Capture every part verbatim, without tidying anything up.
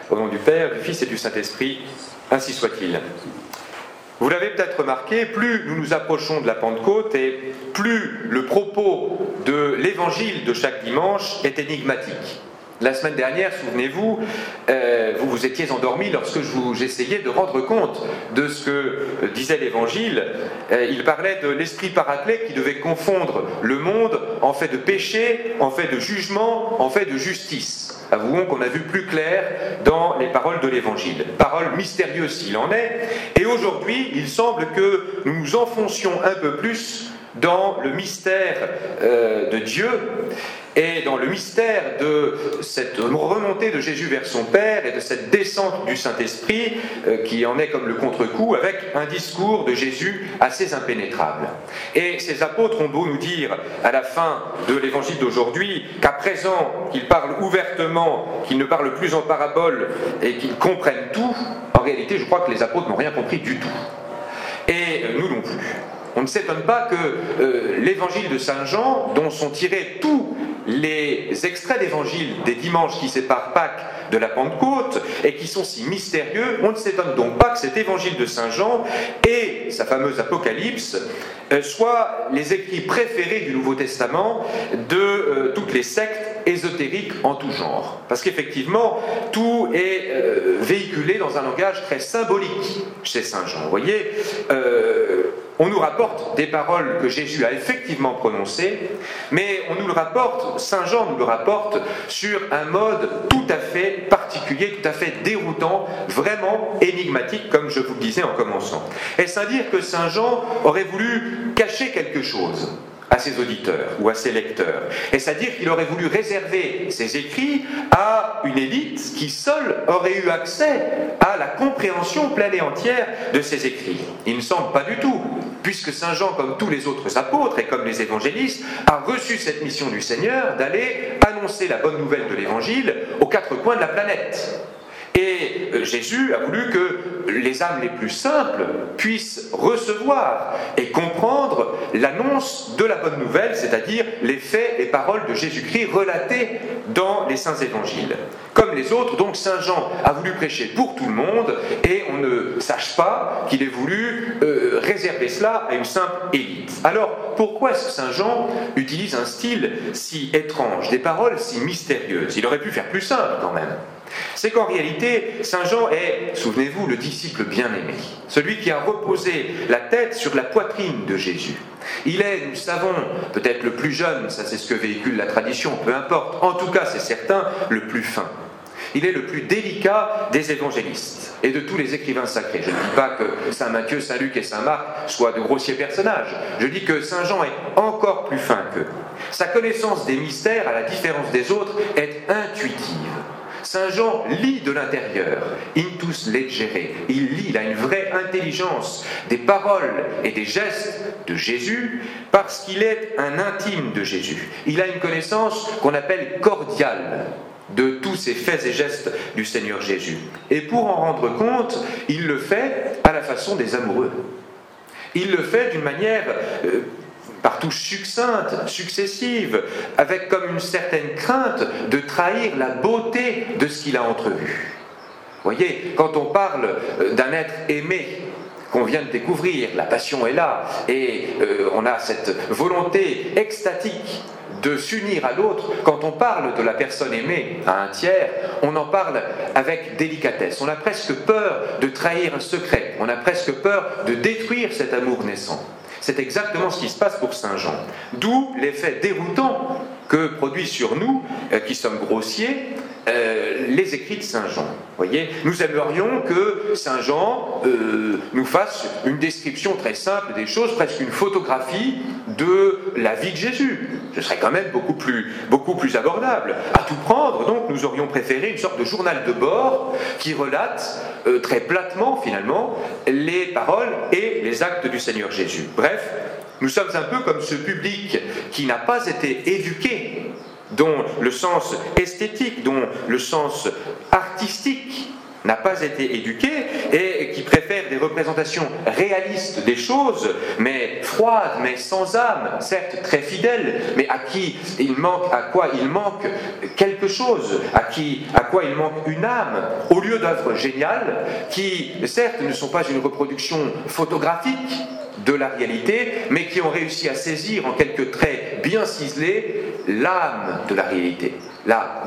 Au nom du Père, du Fils et du Saint-Esprit, ainsi soit-il. Vous l'avez peut-être remarqué, plus nous nous approchons de la Pentecôte et plus le propos de l'évangile de chaque dimanche est énigmatique. La semaine dernière, souvenez-vous, euh, vous vous étiez endormis lorsque je vous, j'essayais de rendre compte de ce que euh, disait l'Évangile. Euh, il parlait de l'esprit paraclet qui devait confondre le monde en fait de péché, en fait de jugement, en fait de justice. Avouons qu'on a vu plus clair dans les paroles de l'Évangile. Paroles mystérieuses s'il en est. Et aujourd'hui, il semble que nous nous enfoncions un peu plus dans le mystère euh, de Dieu et dans le mystère de cette remontée de Jésus vers son Père et de cette descente du Saint-Esprit euh, qui en est comme le contre-coup avec un discours de Jésus assez impénétrable. Et ces apôtres ont beau nous dire à la fin de l'évangile d'aujourd'hui qu'à présent qu'ils parlent ouvertement, qu'ils ne parlent plus en parabole et qu'ils comprennent tout, en réalité je crois que les apôtres n'ont rien compris du tout. Et euh, nous non plus. On ne s'étonne pas que euh, l'évangile de Saint Jean, dont sont tirés tous les extraits d'évangile des dimanches qui séparent Pâques de la Pentecôte et qui sont si mystérieux, on ne s'étonne donc pas que cet évangile de Saint Jean et sa fameuse Apocalypse euh, soient les écrits préférés du Nouveau Testament de euh, toutes les sectes ésotériques en tout genre. Parce qu'effectivement, tout est euh, véhiculé dans un langage très symbolique chez Saint Jean. Vous voyez, euh, on nous rapporte des paroles que Jésus a effectivement prononcées, mais on nous le rapporte, Saint Jean nous le rapporte, sur un mode tout à fait particulier, tout à fait déroutant, vraiment énigmatique, comme je vous le disais en commençant. Est-ce à dire que Saint Jean aurait voulu cacher quelque chose à ses auditeurs ou à ses lecteurs? Est-ce à dire qu'il aurait voulu réserver ses écrits à une élite qui seule aurait eu accès à la compréhension pleine et entière de ses écrits? Il ne semble pas du tout, puisque Saint Jean, comme tous les autres apôtres et comme les évangélistes, a reçu cette mission du Seigneur d'aller annoncer la bonne nouvelle de l'Évangile aux quatre coins de la planète. Et Jésus a voulu que les âmes les plus simples puissent recevoir et comprendre l'annonce de la bonne nouvelle, c'est-à-dire les faits et paroles de Jésus-Christ relatés dans les saints évangiles. Comme les autres, donc Saint Jean a voulu prêcher pour tout le monde et on ne sache pas qu'il ait voulu euh, réserver cela à une simple élite. Alors, pourquoi est-ce que Saint Jean utilise un style si étrange, des paroles si mystérieuses? Il aurait pu faire plus simple quand même. C'est qu'en réalité, Saint Jean est, souvenez-vous, le disciple bien-aimé, celui qui a reposé la tête sur la poitrine de Jésus. Il est, nous savons, peut-être le plus jeune, ça c'est ce que véhicule la tradition, peu importe, en tout cas c'est certain, le plus fin. Il est le plus délicat des évangélistes et de tous les écrivains sacrés. Je ne dis pas que Saint Matthieu, Saint Luc et Saint Marc soient de grossiers personnages. Je dis que Saint Jean est encore plus fin qu'eux. Sa connaissance des mystères, à la différence des autres, est intuitive. Saint Jean lit de l'intérieur, intus legere, il lit, il a une vraie intelligence des paroles et des gestes de Jésus parce qu'il est un intime de Jésus. Il a une connaissance qu'on appelle cordiale de tous ces faits et gestes du Seigneur Jésus. Et pour en rendre compte, il le fait à la façon des amoureux. Il le fait d'une manière euh, par touches succinctes, successives, avec comme une certaine crainte de trahir la beauté de ce qu'il a entrevu. Vous voyez, quand on parle d'un être aimé, qu'on vient de découvrir, la passion est là, et euh, on a cette volonté extatique de s'unir à l'autre. Quand on parle de la personne aimée à un tiers, on en parle avec délicatesse. On a presque peur de trahir un secret, on a presque peur de détruire cet amour naissant. C'est exactement ce qui se passe pour Saint Jean. D'où l'effet déroutant que produit sur nous, euh, qui sommes grossiers, euh, les écrits de Saint Jean. Voyez, nous aimerions que Saint Jean euh, nous fasse une description très simple des choses, presque une photographie de la vie de Jésus. Ce serait quand même beaucoup plus, beaucoup plus abordable. À tout prendre, donc, nous aurions préféré une sorte de journal de bord qui relate euh, très platement, finalement, les paroles et les actes du Seigneur Jésus. Bref, nous sommes un peu comme ce public qui n'a pas été éduqué, dont le sens esthétique, dont le sens artistique n'a pas été éduqué et qui préfère des représentations réalistes des choses, mais froides, mais sans âme, certes très fidèles, mais à qui il manque, à quoi il manque quelque chose, à qui, à quoi il manque une âme, au lieu d'œuvres géniales qui, certes, ne sont pas une reproduction photographique de la réalité, mais qui ont réussi à saisir en quelques traits bien ciselés l'âme de la réalité, la,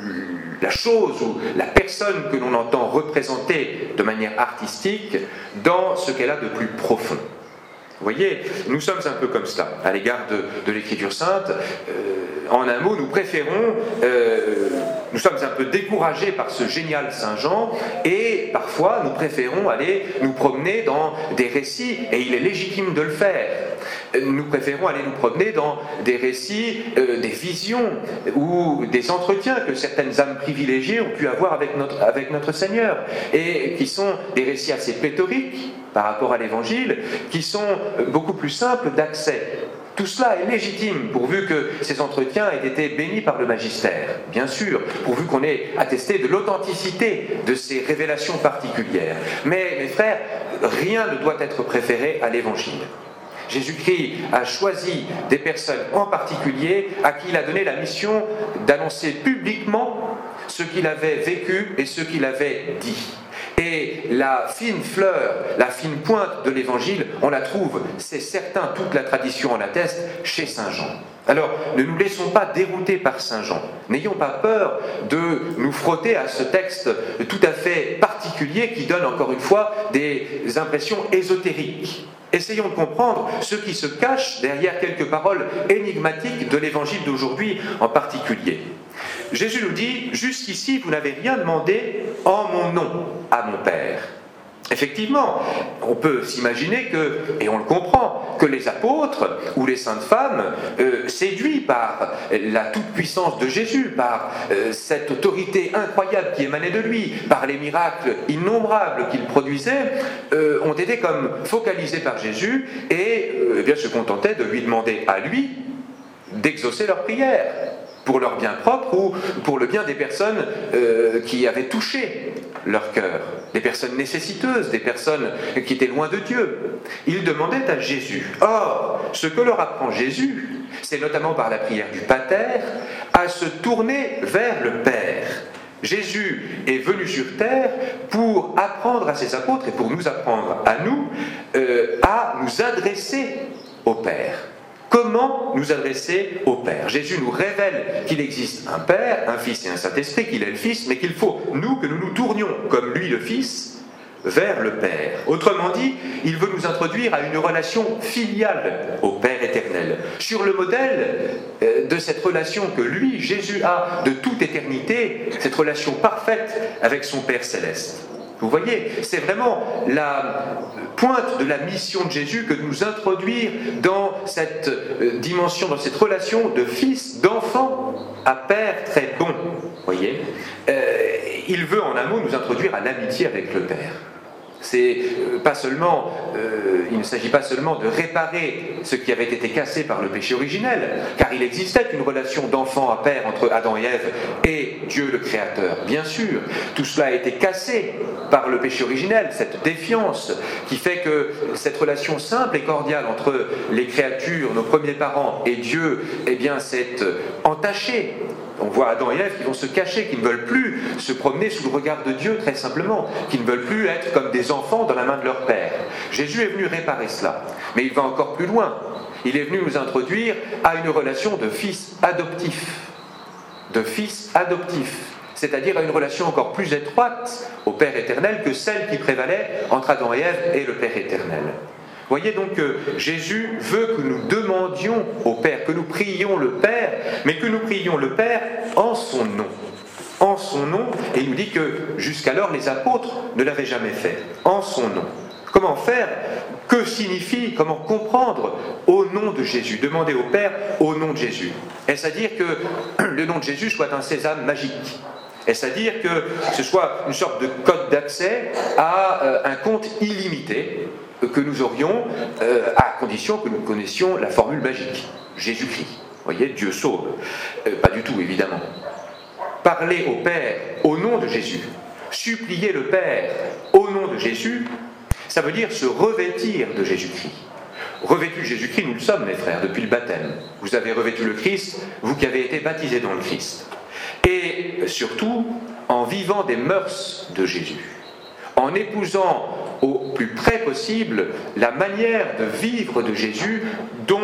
la chose ou la personne que l'on entend représenter de manière artistique dans ce qu'elle a de plus profond. Vous voyez, nous sommes un peu comme cela à l'égard de, de l'Écriture sainte. Euh, en un mot, nous préférons, euh, nous sommes un peu découragés par ce génial Saint Jean et parfois nous préférons aller nous promener dans des récits, et il est légitime de le faire. Nous préférons aller nous promener dans des récits, euh, des visions ou des entretiens que certaines âmes privilégiées ont pu avoir avec notre, avec notre Seigneur, et qui sont des récits assez pléthoriques par rapport à l'Évangile, qui sont beaucoup plus simples d'accès. Tout cela est légitime, pourvu que ces entretiens aient été bénis par le magistère, bien sûr, pourvu qu'on ait attesté de l'authenticité de ces révélations particulières. Mais, mes frères, rien ne doit être préféré à l'Évangile. Jésus-Christ a choisi des personnes en particulier à qui il a donné la mission d'annoncer publiquement ce qu'il avait vécu et ce qu'il avait dit. Et la fine fleur, la fine pointe de l'Évangile, on la trouve, c'est certain, toute la tradition en atteste, chez Saint Jean. Alors, ne nous laissons pas dérouter par Saint Jean. N'ayons pas peur de nous frotter à ce texte tout à fait particulier qui donne, encore une fois, des impressions ésotériques. Essayons de comprendre ce qui se cache derrière quelques paroles énigmatiques de l'Évangile d'aujourd'hui en particulier. Jésus nous dit « Jusqu'ici, vous n'avez rien demandé en mon nom à mon Père ». Effectivement, on peut s'imaginer que, et on le comprend, que les apôtres ou les saintes femmes, euh, séduits par la toute-puissance de Jésus, par euh, cette autorité incroyable qui émanait de lui, par les miracles innombrables qu'il produisait, euh, ont été comme focalisés par Jésus et euh, eh bien, se contentaient de lui demander à lui d'exaucer leurs prières, pour leur bien propre ou pour le bien des personnes euh, qui avaient touché leur cœur, des personnes nécessiteuses, des personnes qui étaient loin de Dieu. Ils demandaient à Jésus. Or, ce que leur apprend Jésus, c'est notamment par la prière du Pater, à se tourner vers le Père. Jésus est venu sur terre pour apprendre à ses apôtres et pour nous apprendre à nous euh, à nous adresser au Père. Comment nous adresser au Père? Jésus nous révèle qu'il existe un Père, un Fils et un Saint-Esprit, qu'il est le Fils, mais qu'il faut, nous, que nous nous tournions, comme lui le Fils, vers le Père. Autrement dit, il veut nous introduire à une relation filiale au Père éternel, sur le modèle de cette relation que lui, Jésus, a de toute éternité, cette relation parfaite avec son Père céleste. Vous voyez, c'est vraiment la pointe de la mission de Jésus que de nous introduire dans cette dimension, dans cette relation de fils, d'enfant à père très bon. Vous voyez, euh, il veut en un mot nous introduire à l'amitié avec le Père. C'est pas seulement, euh, il ne s'agit pas seulement de réparer ce qui avait été cassé par le péché originel, car il existait une relation d'enfant à père entre Adam et Ève et Dieu le Créateur. Bien sûr, tout cela a été cassé par le péché originel, cette défiance qui fait que cette relation simple et cordiale entre les créatures, nos premiers parents et Dieu, eh bien, s'est entachée. On voit Adam et Ève qui vont se cacher, qui ne veulent plus se promener sous le regard de Dieu, très simplement, qui ne veulent plus être comme des enfants dans la main de leur Père. Jésus est venu réparer cela, mais il va encore plus loin. Il est venu nous introduire à une relation de fils adoptif, de fils adoptif, c'est-à-dire à une relation encore plus étroite au Père éternel que celle qui prévalait entre Adam et Ève et le Père éternel. Voyez donc que Jésus veut que nous demandions au Père, que nous prions le Père, mais que nous prions le Père en son nom. En son nom, et il nous dit que jusqu'alors les apôtres ne l'avaient jamais fait. En son nom. Comment faire? Que signifie, comment comprendre au nom de Jésus? Demander au Père au nom de Jésus. Est-ce à dire que le nom de Jésus soit un sésame magique? Est-ce à dire que ce soit une sorte de code d'accès à euh, un compte illimité que nous aurions, euh, à condition que nous connaissions la formule magique, Jésus-Christ. Vous voyez, Dieu sauve. Euh, pas du tout, évidemment. Parler au Père au nom de Jésus, Supplier le Père au nom de Jésus, ça veut dire se revêtir de Jésus-Christ. Revêtus de Jésus-Christ, nous le sommes, mes frères, depuis le baptême. Vous avez revêtu le Christ, vous qui avez été baptisés dans le Christ. Et surtout, en vivant des mœurs de Jésus, en épousant au plus près possible la manière de vivre de Jésus dont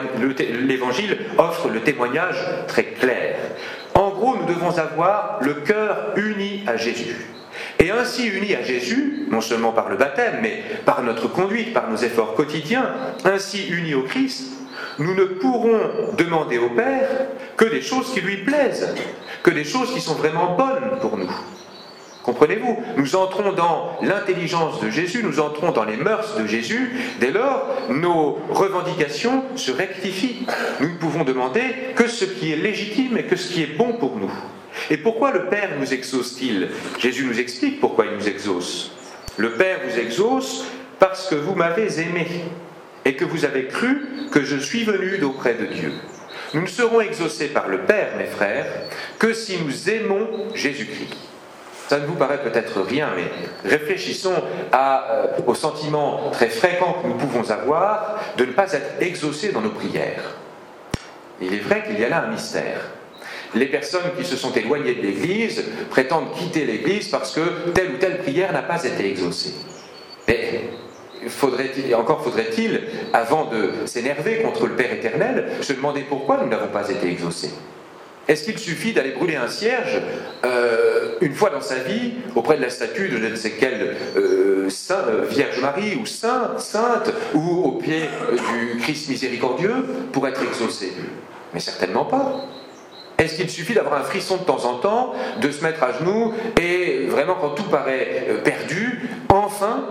l'Évangile offre le témoignage très clair. En gros, nous devons avoir le cœur uni à Jésus. Et ainsi unis à Jésus, non seulement par le baptême, mais par notre conduite, par nos efforts quotidiens, ainsi unis au Christ, nous ne pourrons demander au Père que des choses qui lui plaisent, que des choses qui sont vraiment bonnes pour nous. Comprenez-vous? Nous entrons dans l'intelligence de Jésus, nous entrons dans les mœurs de Jésus. Dès lors, nos revendications se rectifient. Nous ne pouvons demander que ce qui est légitime et que ce qui est bon pour nous. Et pourquoi le Père nous exauce-t-il? Jésus nous explique pourquoi il nous exauce. Le Père vous exauce parce que vous m'avez aimé et que vous avez cru que je suis venu d'auprès de Dieu. Nous ne serons exaucés par le Père, mes frères, que si nous aimons Jésus-Christ. Ça ne vous paraît peut-être rien, mais réfléchissons à, euh, au sentiment très fréquent que nous pouvons avoir de ne pas être exaucés dans nos prières. Il est vrai qu'il y a là un mystère. Les personnes qui se sont éloignées de l'Église prétendent quitter l'Église parce que telle ou telle prière n'a pas été exaucée. Mais faudrait-il, encore faudrait-il, avant de s'énerver contre le Père éternel, se demander pourquoi nous n'avons pas été exaucés. Est-ce qu'il suffit d'aller brûler un cierge euh, une fois dans sa vie auprès de la statue de je ne sais quelle euh, Saint, euh, Vierge Marie ou Sainte, Sainte ou au pied euh, du Christ miséricordieux pour être exaucé? Mais certainement pas. Est-ce qu'il suffit d'avoir un frisson de temps en temps, de se mettre à genoux et vraiment quand tout paraît euh, perdu, enfin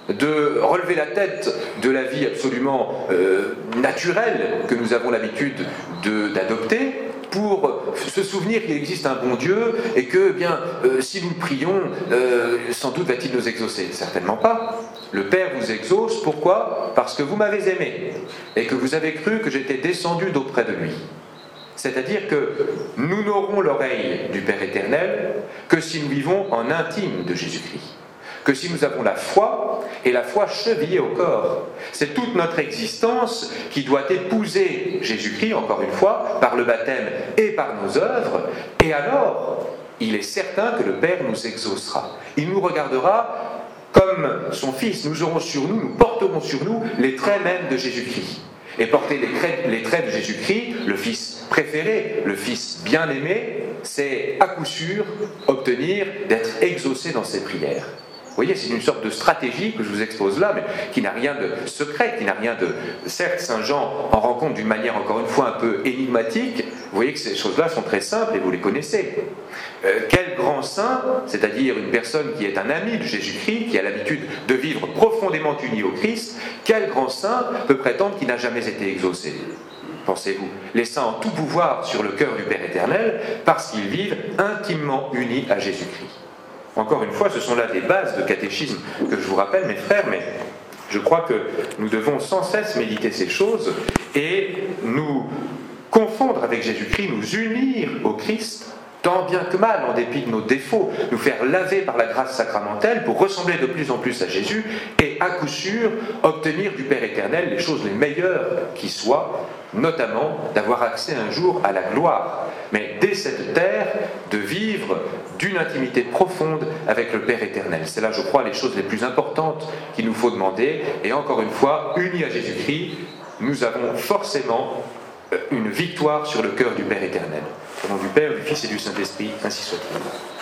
de relever la tête de la vie absolument euh, naturelle que nous avons l'habitude de, d'adopter pour se souvenir qu'il existe un bon Dieu et que, eh bien, euh, si nous prions, euh, sans doute va-t-il nous exaucer? Certainement pas. Le Père vous exauce, pourquoi? Parce que vous m'avez aimé et que vous avez cru que j'étais descendu d'auprès de lui. C'est-à-dire que nous n'aurons l'oreille du Père éternel que si nous vivons en intime de Jésus-Christ. Que si nous avons la foi, et la foi chevillée au corps. C'est toute notre existence qui doit épouser Jésus-Christ, encore une fois, par le baptême et par nos œuvres, et alors, il est certain que le Père nous exaucera. Il nous regardera comme son Fils. Nous aurons sur nous, nous porterons sur nous les traits mêmes de Jésus-Christ. Et porter les traits, les traits de Jésus-Christ, le Fils préféré, le Fils bien-aimé, c'est à coup sûr obtenir d'être exaucé dans ses prières. Vous voyez, c'est une sorte de stratégie que je vous expose là, mais qui n'a rien de secret, qui n'a rien de... Certes, Saint Jean en rend compte d'une manière, encore une fois, un peu énigmatique. Vous voyez que ces choses-là sont très simples et vous les connaissez. Euh, quel grand saint, c'est-à-dire une personne qui est un ami de Jésus-Christ, qui a l'habitude de vivre profondément uni au Christ, quel grand saint peut prétendre qu'il n'a jamais été exaucé? Pensez-vous, les saints ont tout pouvoir sur le cœur du Père éternel parce qu'ils vivent intimement unis à Jésus-Christ. Encore une fois, ce sont là des bases de catéchisme que je vous rappelle, mes frères, mais je crois que nous devons sans cesse méditer ces choses et nous confondre avec Jésus-Christ, nous unir au Christ, tant bien que mal, en dépit de nos défauts, nous faire laver par la grâce sacramentelle pour ressembler de plus en plus à Jésus et à coup sûr obtenir du Père éternel les choses les meilleures qui soient, notamment d'avoir accès un jour à la gloire, mais dès cette terre, de vivre d'une intimité profonde avec le Père éternel. C'est là, je crois, les choses les plus importantes qu'il nous faut demander, et encore une fois, unis à Jésus-Christ, nous avons forcément une victoire sur le cœur du Père éternel. Au nom du Père, du Fils et du Saint-Esprit, ainsi soit-il.